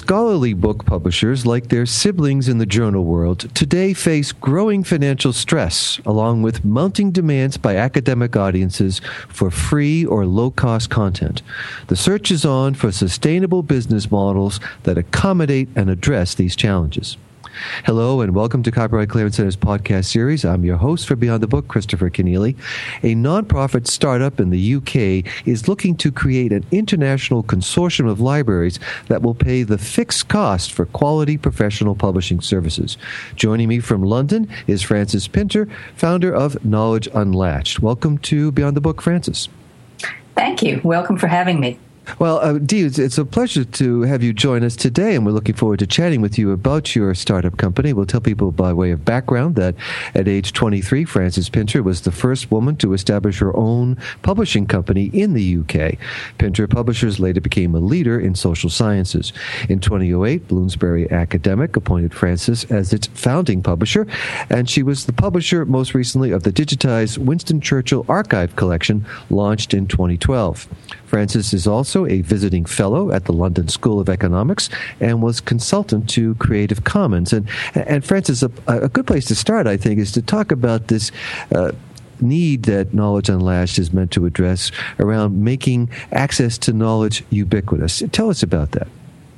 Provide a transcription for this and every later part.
Scholarly book publishers, like their siblings in the journal world, today face growing financial stress, along with mounting demands by academic audiences for free or low-cost content. The search is on for sustainable business models that accommodate and address these challenges. Hello and welcome to Copyright Clearance Center's podcast series. I'm your host for Beyond the Book, Christopher Keneally. A nonprofit startup in the UK is looking to create an international consortium of libraries that will pay the fixed cost for quality professional publishing services. Joining me from London is Frances Pinter, founder of Knowledge Unlatched. Welcome to Beyond the Book, Frances. Thank you. Welcome for having me. Well, Dee, it's a pleasure to have you join us today, and we're looking forward to chatting with you about your startup company. We'll tell people by way of background that at age 23, Frances Pinter was the first woman to establish her own publishing company in the UK. Pinter Publishers later became a leader in social sciences. In 2008, Bloomsbury Academic appointed Frances as its founding publisher, and she was the publisher most recently of the digitized Winston Churchill Archive Collection, launched in 2012. Frances is also a visiting fellow at the London School of Economics and was consultant to Creative Commons. And Frances, a good place to start, I think, is to talk about this need that Knowledge Unlatched is meant to address around making access to knowledge ubiquitous. Tell us about that.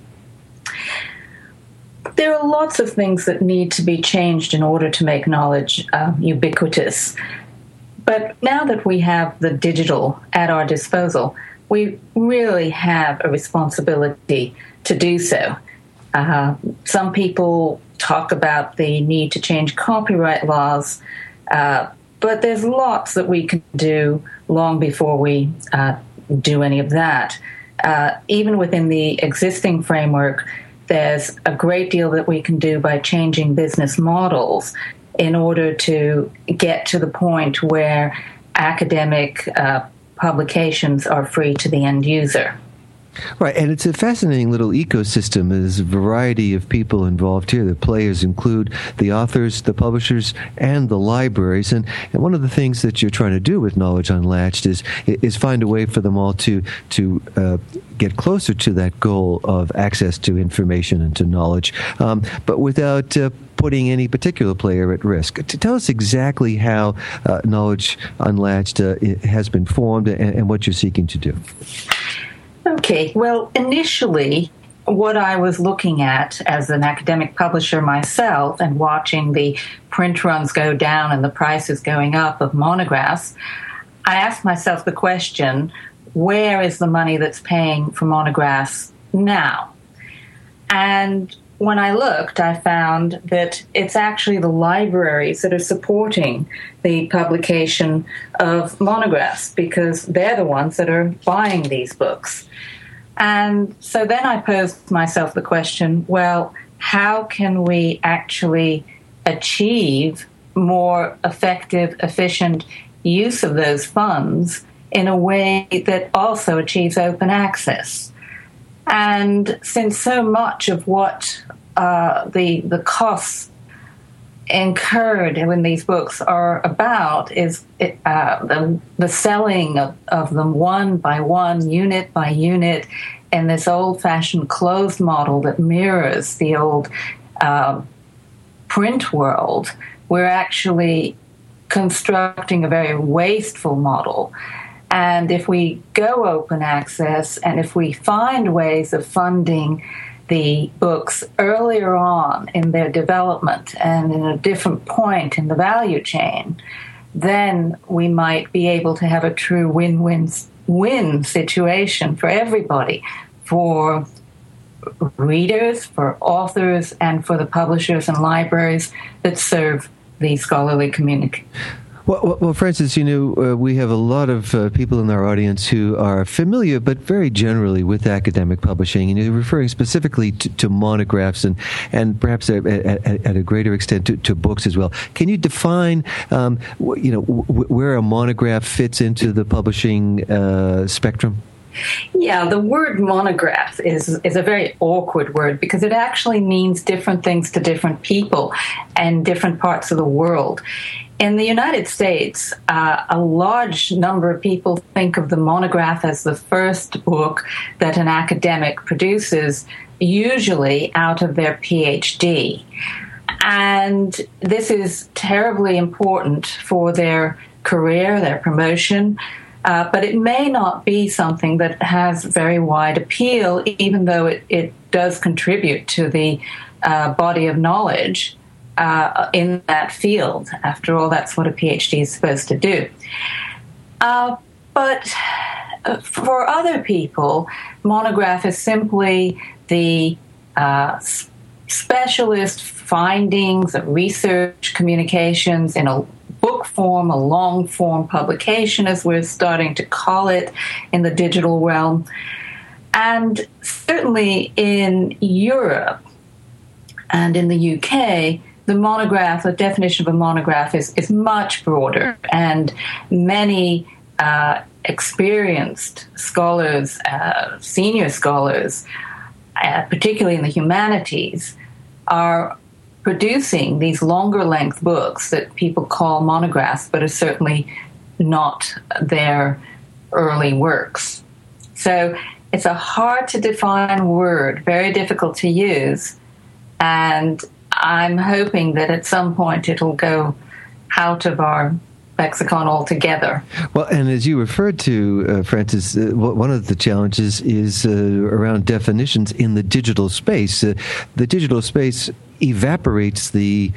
There are lots of things that need to be changed in order to make knowledge ubiquitous. But now that we have the digital at our disposal, we really have a responsibility to do so. Some people talk about the need to change copyright laws, but there's lots that we can do long before we do any of that. Even within the existing framework, there's a great deal that we can do by changing business models in order to get to the point where academic publications are free to the end user. Right, and it's a fascinating little ecosystem. There's a variety of people involved here. The players include the authors, the publishers, and the libraries. And one of the things that you're trying to do with Knowledge Unlatched is find a way for them all to get closer to that goal of access to information and to knowledge, but without putting any particular player at risk. To tell us exactly how Knowledge Unlatched has been formed and what you're seeking to do. Okay, well, initially, what I was looking at as an academic publisher myself and watching the print runs go down and the prices going up of monographs, I asked myself the question, where is the money that's paying for monographs now? And when I looked, I found that it's actually the libraries that are supporting the publication of monographs because they're the ones that are buying these books. And so then I posed myself the question, well, how can we actually achieve more effective, efficient use of those funds in a way that also achieves open access? And since so much of what the costs incurred when these books are about is the selling of them one by one, unit by unit, in this old-fashioned closed model that mirrors the old print world, we're actually constructing a very wasteful model. And if we go open access and if we find ways of funding the books earlier on in their development and in a different point in the value chain, then we might be able to have a true win-win situation for everybody, for readers, for authors, and for the publishers and libraries that serve the scholarly community. Well, Frances, we have a lot of people in our audience who are familiar, but very generally, with academic publishing, and you're referring specifically to monographs and perhaps at a greater extent to books as well. Can you define, where a monograph fits into the publishing spectrum? Yeah, the word monograph is a very awkward word because it actually means different things to different people and different parts of the world. In the United States, a large number of people think of the monograph as the first book that an academic produces usually out of their PhD. And this is terribly important for their career, their promotion, but it may not be something that has very wide appeal, even though it does contribute to the body of knowledge in that field. After all, that's what a PhD is supposed to do. But for other people, monograph is simply the specialist findings of research communications in a book form, a long form publication, as we're starting to call it in the digital realm. And certainly in Europe and in the UK, the monograph, the definition of a monograph is much broader, and many experienced scholars, senior scholars, particularly in the humanities, are producing these longer length books that people call monographs, but are certainly not their early works. So it's a hard to define word, very difficult to use, and I'm hoping that at some point it'll go out of our lexicon altogether. Well, and as you referred to, Frances, one of the challenges is around definitions in the digital space. The digital space evaporates the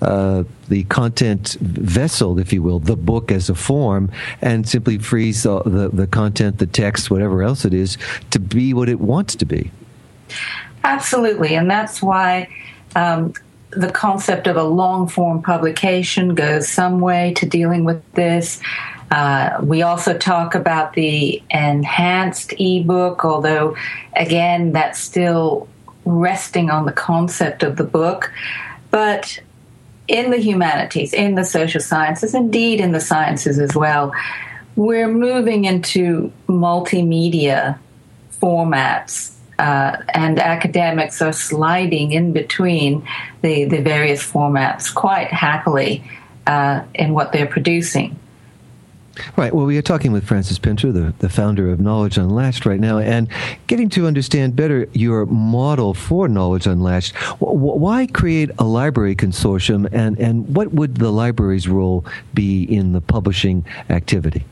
content vessel, if you will, the book as a form, and simply frees the content, the text, whatever else it is, to be what it wants to be. Absolutely, and that's why the concept of a long-form publication goes some way to dealing with this. We also talk about the enhanced ebook, although, again, that's still resting on the concept of the book. But in the humanities, in the social sciences, indeed in the sciences as well, we're moving into multimedia formats. And academics are sliding in between the various formats quite happily in what they're producing. Right. Well, we are talking with Frances Pinter, the founder of Knowledge Unlatched right now, and getting to understand better your model for Knowledge Unlatched. Why create a library consortium, and what would the library's role be in the publishing activity?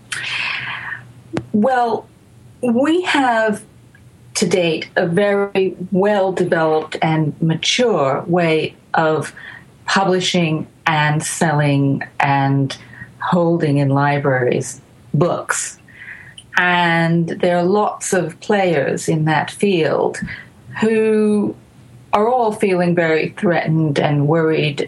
Well, we have to date a very well-developed and mature way of publishing and selling and holding in libraries books. And there are lots of players in that field who are all feeling very threatened and worried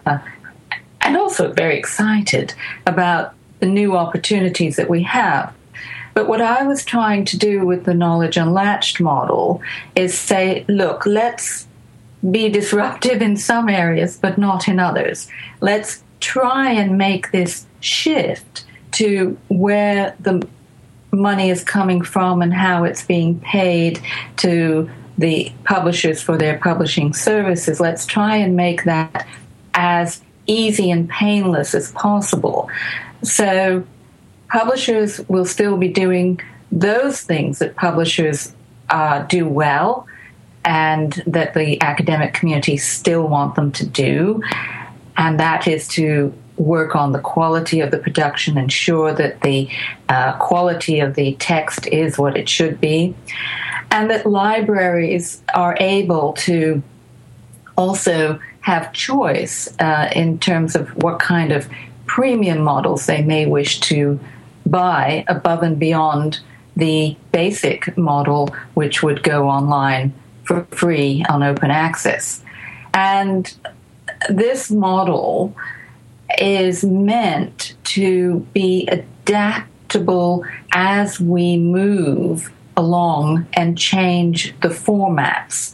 and also very excited about the new opportunities that we have. But what I was trying to do with the Knowledge Unlatched model is say, look, let's be disruptive in some areas, but not in others. Let's try and make this shift to where the money is coming from and how it's being paid to the publishers for their publishing services. Let's try and make that as easy and painless as possible. So publishers will still be doing those things that publishers do well and that the academic community still want them to do, and that is to work on the quality of the production, ensure that the quality of the text is what it should be, and that libraries are able to also have choice in terms of what kind of premium models they may wish to buy above and beyond the basic model, which would go online for free on open access. And this model is meant to be adaptable as we move along and change the formats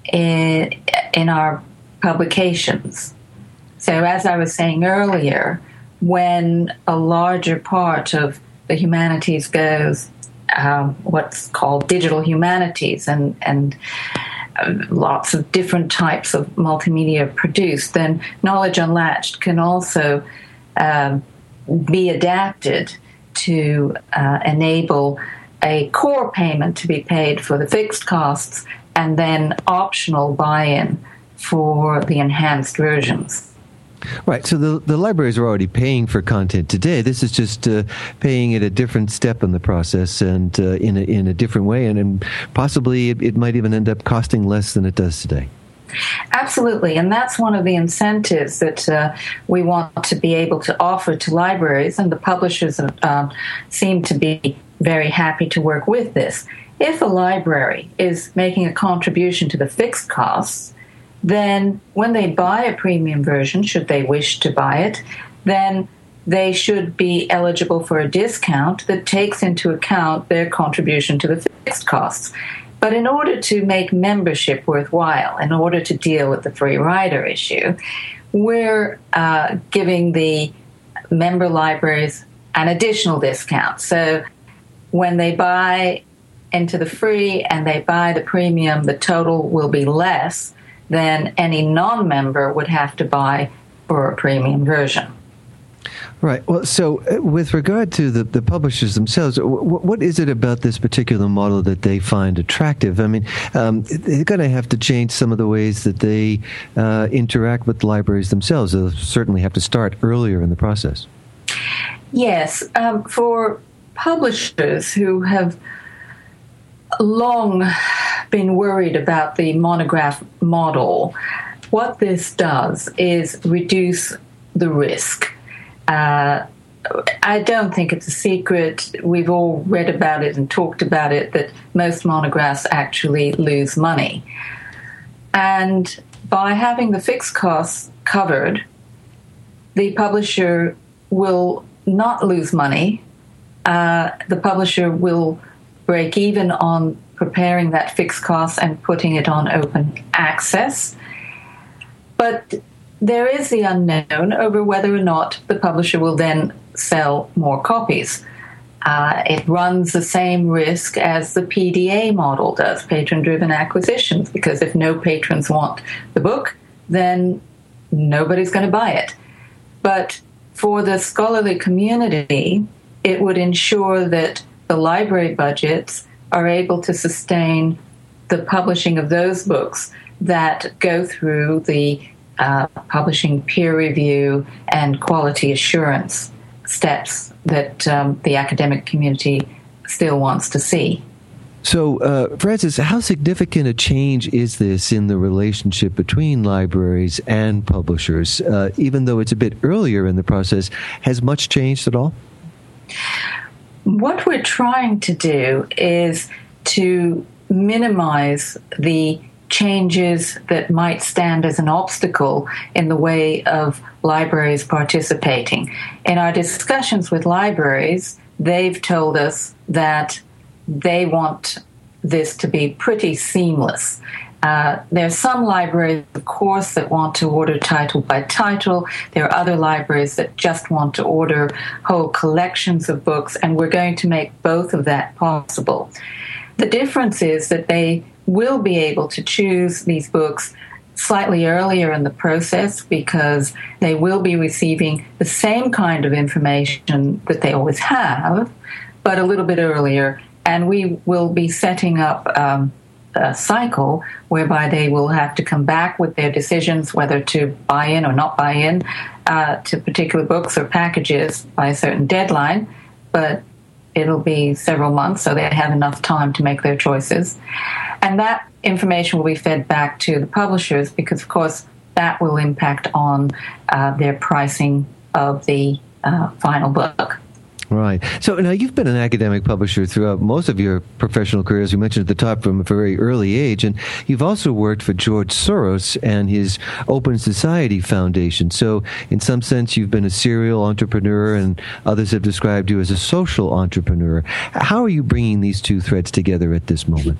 in our publications. So as I was saying earlier, when a larger part of the humanities goes what's called digital humanities and lots of different types of multimedia produced, then Knowledge Unlatched can also be adapted to enable a core payment to be paid for the fixed costs and then optional buy-in for the enhanced versions. Right. So the libraries are already paying for content today. This is just paying at a different step in the process and in a different way, and possibly it might even end up costing less than it does today. Absolutely, and that's one of the incentives that we want to be able to offer to libraries, and the publishers seem to be very happy to work with this. If a library is making a contribution to the fixed costs, then when they buy a premium version, should they wish to buy it, then they should be eligible for a discount that takes into account their contribution to the fixed costs. But in order to make membership worthwhile, in order to deal with the free rider issue, we're giving the member libraries an additional discount. So when they buy into the free and they buy the premium, the total will be less than any non-member would have to buy for a premium version. Right. Well, so with regard to the publishers themselves, what is it about this particular model that they find attractive? I mean, they're going to have to change some of the ways that they interact with libraries themselves. They'll certainly have to start earlier in the process. Yes. For publishers who have long been worried about the monograph model, what this does is reduce the risk. I don't think it's a secret. We've all read about it and talked about it that most monographs actually lose money. And by having the fixed costs covered, the publisher will not lose money. The publisher will break even on preparing that fixed cost and putting it on open access. But there is the unknown over whether or not the publisher will then sell more copies. It runs the same risk as the PDA model does, patron-driven acquisitions, because if no patrons want the book, then nobody's going to buy it. But for the scholarly community, it would ensure that the library budgets are able to sustain the publishing of those books that go through the publishing peer review and quality assurance steps that the academic community still wants to see. So, Frances, how significant a change is this in the relationship between libraries and publishers? Even though it's a bit earlier in the process, has much changed at all? What we're trying to do is to minimize the changes that might stand as an obstacle in the way of libraries participating. In our discussions with libraries, they've told us that they want this to be pretty seamless. There are some libraries, of course, that want to order title by title. There are other libraries that just want to order whole collections of books, and we're going to make both of that possible. The difference is that they will be able to choose these books slightly earlier in the process because they will be receiving the same kind of information that they always have, but a little bit earlier. And we will be setting up a cycle whereby they will have to come back with their decisions whether to buy in or not buy in to particular books or packages by a certain deadline, but it'll be several months, so they have enough time to make their choices. And that information will be fed back to the publishers because, of course, that will impact on their pricing of the final book. Right. So now you've been an academic publisher throughout most of your professional career, as you mentioned at the top, from a very early age, and you've also worked for George Soros and his Open Society Foundation. So in some sense, you've been a serial entrepreneur, and others have described you as a social entrepreneur. How are you bringing these two threads together at this moment?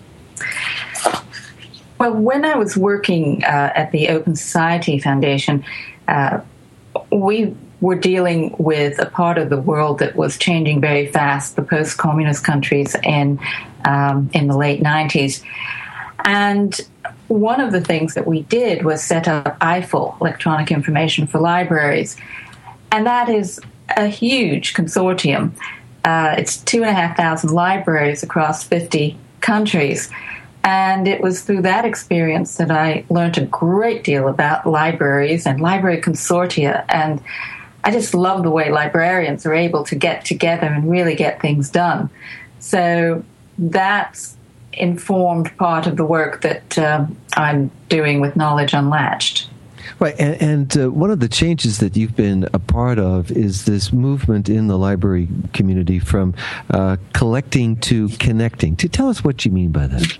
Well, when I was working at the Open Society Foundation, we were dealing with a part of the world that was changing very fast, the post-communist countries in the late 90s. And one of the things that we did was set up EIFL, Electronic Information for Libraries. And that is a huge consortium. It's 2,500 libraries across 50 countries. And it was through that experience that I learned a great deal about libraries and library consortia. And I just love the way librarians are able to get together and really get things done. So that's informed part of the work that I'm doing with Knowledge Unlatched. Right, and one of the changes that you've been a part of is this movement in the library community from collecting to connecting. Tell us what you mean by that.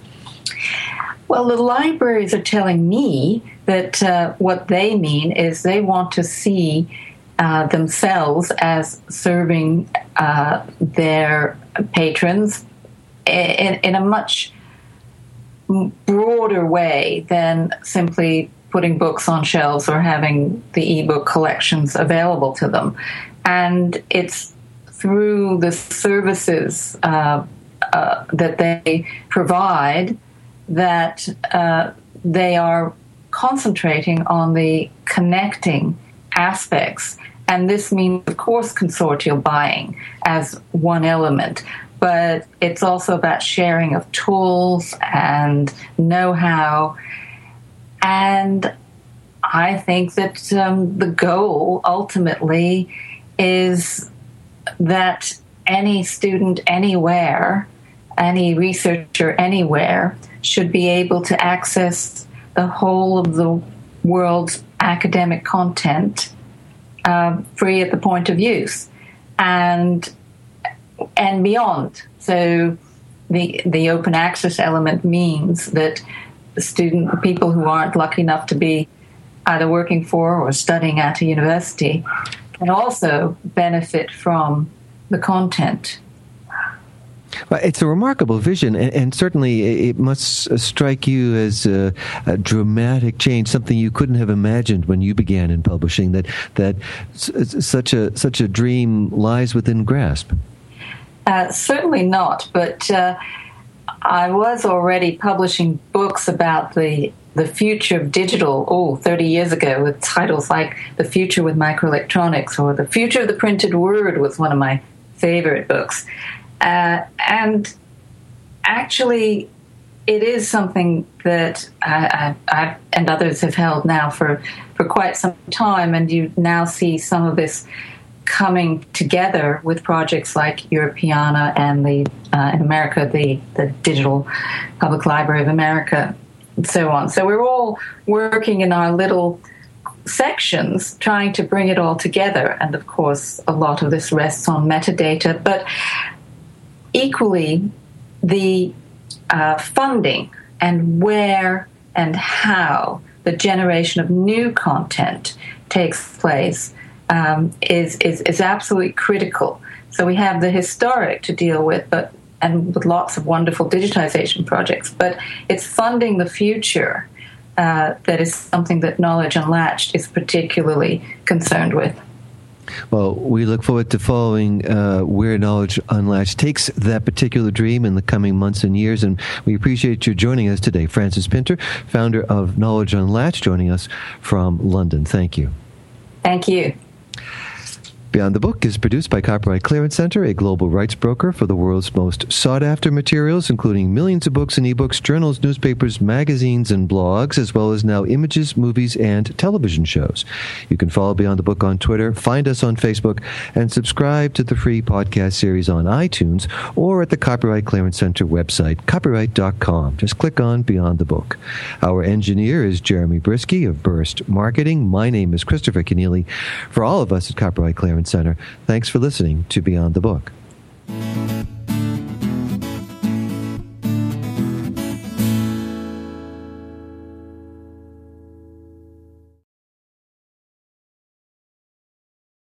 Well, the libraries are telling me that what they mean is they want to see themselves as serving their patrons in a much broader way than simply putting books on shelves or having the ebook collections available to them. And it's through the services that they provide that they are concentrating on the connecting aspects. And this means, of course, consortial buying as one element. But it's also about sharing of tools and know-how. And I think that the goal ultimately is that any student anywhere, any researcher anywhere, should be able to access the whole of the world's academic content free at the point of use and beyond. So the open access element means that people who aren't lucky enough to be either working for or studying at a university can also benefit from the content. Well, it's a remarkable vision, and certainly it must strike you as a dramatic change, something you couldn't have imagined when you began in publishing, that such a dream lies within grasp. Certainly not, but I was already publishing books about the future of digital 30 years ago, with titles like The Future with Microelectronics or The Future of the Printed Word was one of my favorite books. And actually, it is something that I and others have held now for quite some time, and you now see some of this coming together with projects like Europeana and in America, the Digital Public Library of America, and so on. So we're all working in our little sections trying to bring it all together. And of course, a lot of this rests on metadata, but equally, the funding and where and how the generation of new content takes place is absolutely critical. So we have the historic to deal with, and with lots of wonderful digitization projects, but it's funding the future that is something that Knowledge Unlatched is particularly concerned with. Well, we look forward to following where Knowledge Unlatched takes that particular dream in the coming months and years, and we appreciate you joining us today. Frances Pinter, founder of Knowledge Unlatched, joining us from London. Thank you. Thank you. Beyond the Book is produced by Copyright Clearance Center, a global rights broker for the world's most sought-after materials, including millions of books and ebooks, journals, newspapers, magazines, and blogs, as well as now images, movies, and television shows. You can follow Beyond the Book on Twitter, find us on Facebook, and subscribe to the free podcast series on iTunes or at the Copyright Clearance Center website, copyright.com. Just click on Beyond the Book. Our engineer is Jeremy Brisky of Burst Marketing. My name is Christopher Keneally. For all of us at Copyright Clearance Center, thanks for listening to Beyond the Book.